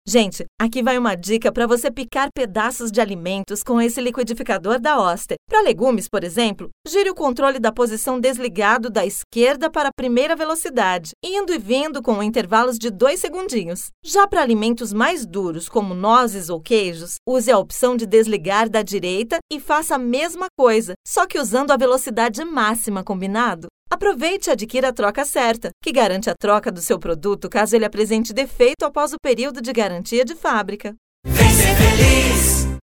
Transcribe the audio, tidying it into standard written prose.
Gente, aqui vai uma dica para você picar pedaços de alimentos com esse liquidificador da Oster. Para legumes, por exemplo, gire o controle da posição desligado da esquerda para a primeira velocidade, indo e vindo com intervalos de 2 segundinhos. Já para alimentos mais duros, como nozes ou queijos, use a opção de desligar da direita e faça a mesma coisa, só que usando a velocidade máxima, combinado? Aproveite e adquira a troca certa, que garante a troca do seu produto caso ele apresente defeito após o período de garantia de fábrica. Vem ser feliz!